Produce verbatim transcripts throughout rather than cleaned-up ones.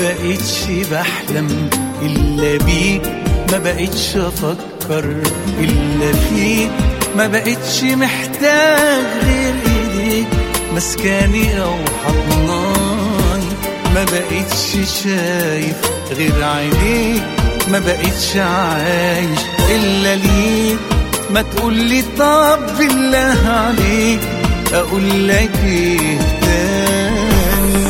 بقيتش بحلم إلا بيك، ما بقيتش أفكر إلا فيك، ما بقيتش محتاج غير إيديك مسكاني أو حضناني، ما بقيتش شايف غير عينيك، ما بقيتش عايش إلا ليك. ما تقولي طب بالله عليك أقول لك إيه تاني؟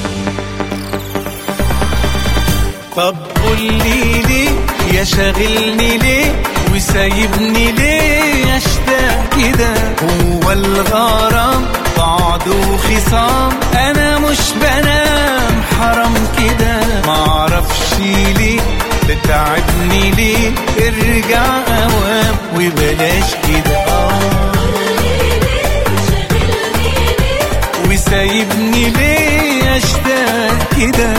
طب قولي ليه يا شاغلني ليه وسايبني ليه أشتاق كده؟ هو الغرام بعد وخصام أنا مش بنام حرام كده، معرفش ليه بتعبني ليه، ارجع أوام وبلاش كده. آه وسايبني ليه أشتاق كده؟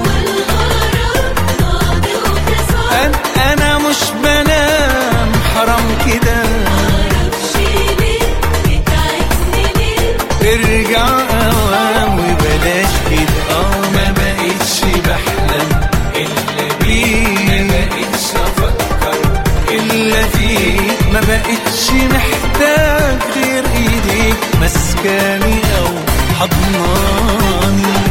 أنا مش بنام حرام كده، ارجع أوام وبلاش كده. آه ما بقيتش بحلم إلا بيك، ما بقيتش أفكر إلا فيك، ما بقيتش محتاج غير إيديك مسكاني أو حضناني.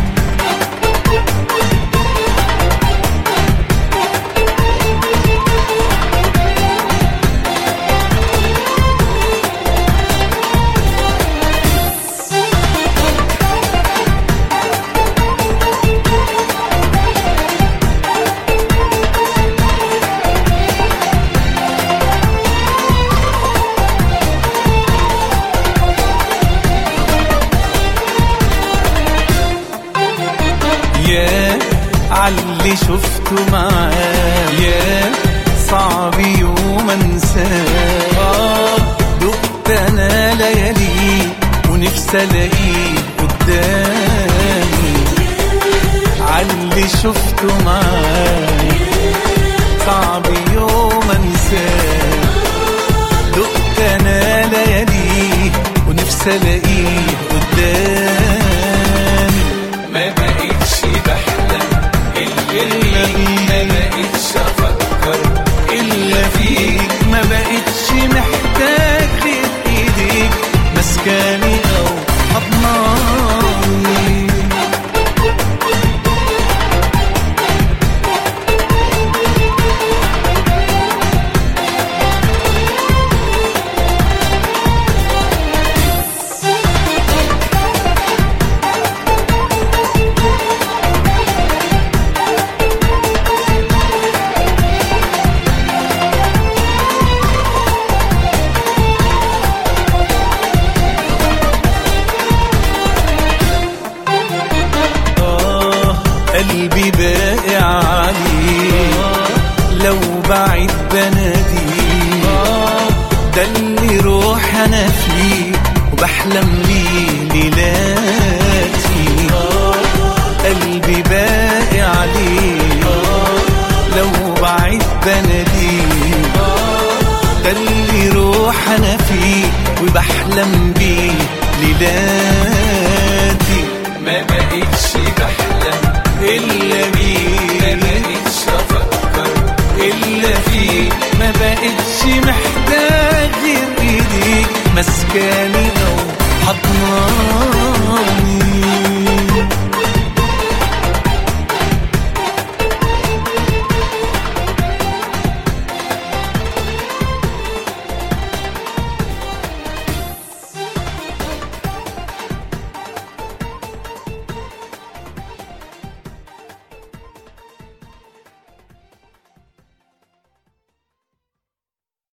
يا عاللي شفته معاه، يا صعب يوم انساه. آه دقت انا ليالي ونفسي الاقيه قدامي، عاللي شفته معاه صعب يوم انساه. دقت انا ليالي ونفسي الاقيه قدامي، ما بقيتش بحلم إلا بيك، ما بقيتش أفكر إلا فيك، ما بقيتش محتاج غير إيديك مسكاني أو حضناني. قلبي باقي عليه لو بعيد بناديه، ده اللي روح أنا فيه وبحلم ليه ليلاتي. قلبي باقي عليه لو بعيد بناديه، ده اللي روح أنا فيه وبحلم بيه ليلاتي.